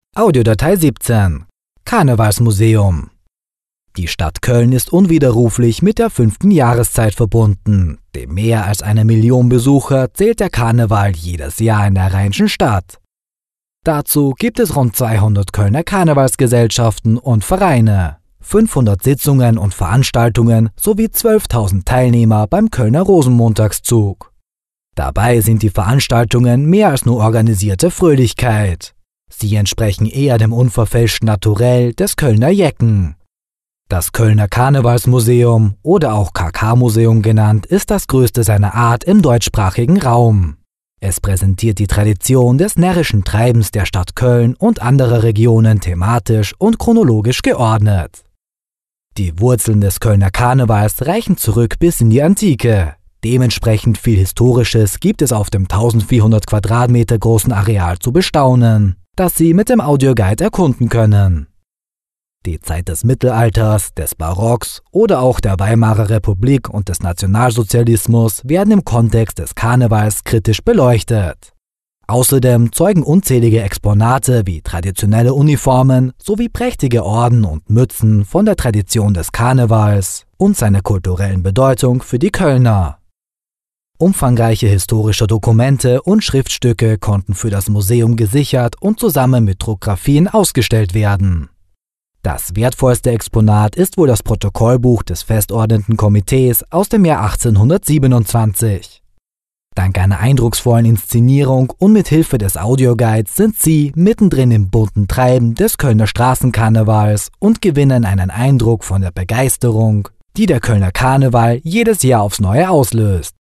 Audiodatei 17. Karnevalsmuseum. Die Stadt Köln ist unwiderruflich mit der 5. Jahreszeit verbunden. Dem mehr als 1 Million Besucher zählt der Karneval jedes Jahr in der rheinischen Stadt. Dazu gibt es rund 200 Kölner Karnevalsgesellschaften und Vereine, 500 Sitzungen und Veranstaltungen sowie 12.000 Teilnehmer beim Kölner Rosenmontagszug. Dabei sind die Veranstaltungen mehr als nur organisierte Fröhlichkeit. Sie entsprechen eher dem unverfälschten Naturell des Kölner Jecken. Das Kölner Karnevalsmuseum oder auch KK-Museum genannt ist das größte seiner Art im deutschsprachigen Raum. Es präsentiert die Tradition des närrischen Treibens der Stadt Köln und anderer Regionen thematisch und chronologisch geordnet. Die Wurzeln des Kölner Karnevals reichen zurück bis in die Antike. Dementsprechend viel Historisches gibt es auf dem 1400 Quadratmeter großen Areal zu bestaunen, das Sie mit dem Audioguide erkunden können. Die Zeit des Mittelalters, des Barocks oder auch der Weimarer Republik und des Nationalsozialismus werden im Kontext des Karnevals kritisch beleuchtet. Außerdem zeugen unzählige Exponate wie traditionelle Uniformen sowie prächtige Orden und Mützen von der Tradition des Karnevals und seiner kulturellen Bedeutung für die Kölner. Umfangreiche historische Dokumente und Schriftstücke konnten für das Museum gesichert und zusammen mit Druckgraphien ausgestellt werden. Das wertvollste Exponat ist wohl das Protokollbuch des festordnenden Komitees aus dem Jahr 1827. Dank einer eindrucksvollen Inszenierung und mit Hilfe des Audioguides sind Sie mittendrin im bunten Treiben des Kölner Straßenkarnevals und gewinnen einen Eindruck von der Begeisterung, die der Kölner Karneval jedes Jahr aufs Neue auslöst.